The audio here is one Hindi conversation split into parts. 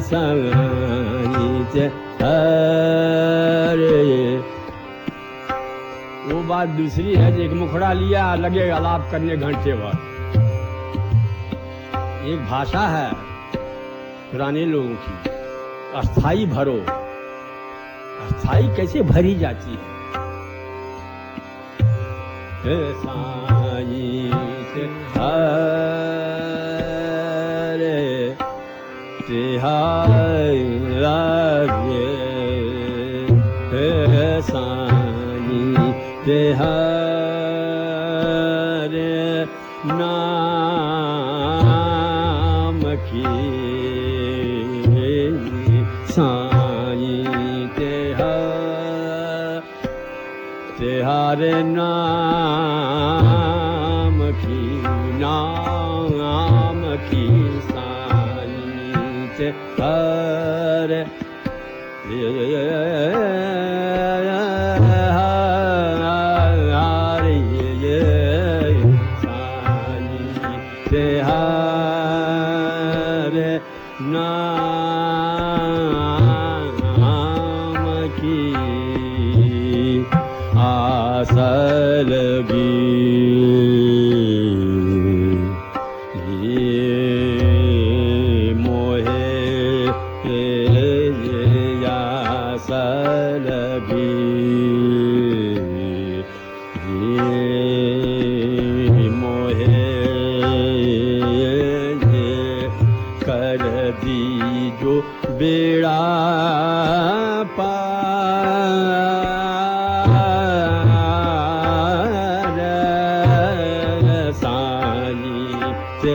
साईं ते हरे। वो बात दूसरी है, एक मुखड़ा लिया लगे आलाप करने घंटे भर। एक भाषा है पुराने लोगों की, अस्थाई भरो। अस्थाई कैसे भरी जाती है? साईं ते हरे तिहारे साईं ते हरे नाम की साईं ते हरे नाम की साईं ते हरे हरे नाम की आस लगी। मोहे आस लगी। कर दी जो बेड़ा पार साईं ते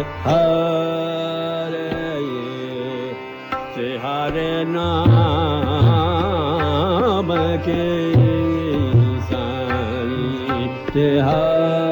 हरे नाम के साईं ते हरे